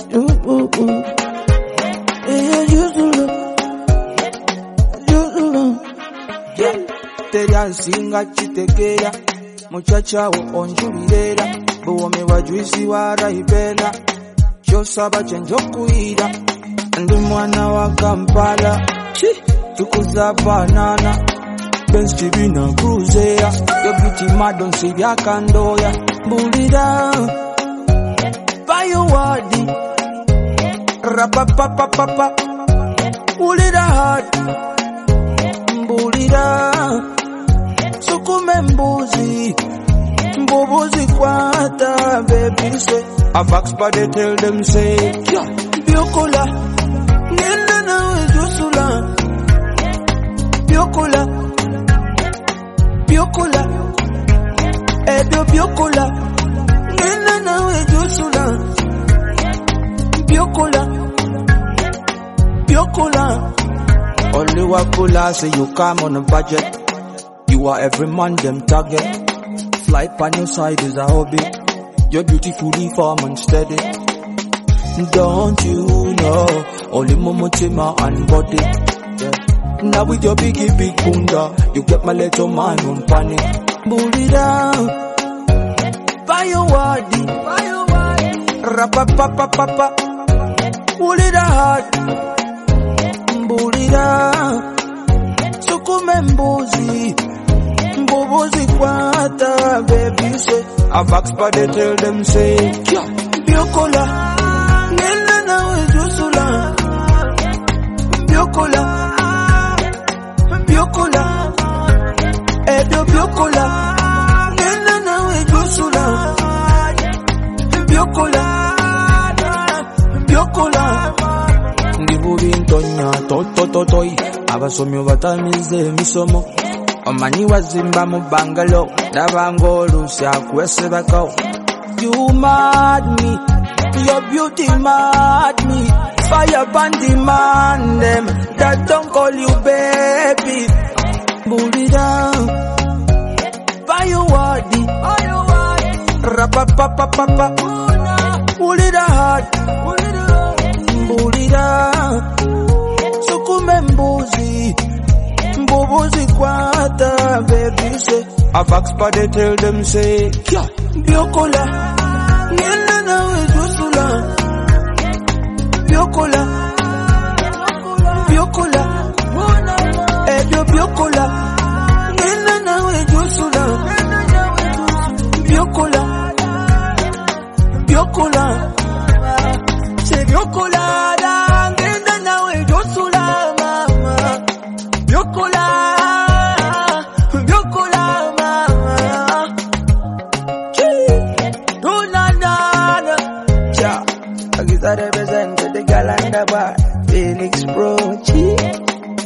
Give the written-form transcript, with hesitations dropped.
Teryansinga chitegera muchacha wo onjulirera buwome wajuisi wa raibela kyosaba kyenjokuira ndi mwana wa Kampala tukuza banana Benz Chibina Cruzeya yo beauty madon sibya kandoya mbulira bayo wadi rapapapapapa ulira hadi mbulira sukume mbuzi mbubuzi kwata baby say Avax but they tell them say biokola nenda nawe jusula biokola biokola edo biokola nenda nawe jusula biokola biokola only wakula say you come on a budget. You are every man them target. Fly pan your side is a hobby. You're beautifully firm and steady. Don't you know? Only Momotima and body. Yeah. Now with your big bunda, you get my little man on panic. Bully down. Buy your wadi. Rapapapapapa. Bully down. Bully down. Sukume mbuzi mbubuzi kwata baby say Avax but they tell them say biokola nenda nawe jusula biokola biokola edo biokola nenda nawe jusula biokola biokola ndibubi ntonya tototoi abasomyo batamize misomo omanyi wazimba mu bangalo dabangolo syakwesebako. You mad me, your beauty mad me, fire bandi man them that don't call you baby. Bully down, fire wadi, rapapapapapa, bully down, bully down. Sukume mbuzi mbubuzi kwata baby say Avax but they tell them say biokola nenda nawe jusula biokola biokola edo biokola nenda nawe jusula biokola biokola say biokola nenda nawe jusula mama biokola biokola mama do na na cha I represent the girl and the boy Phoenix bro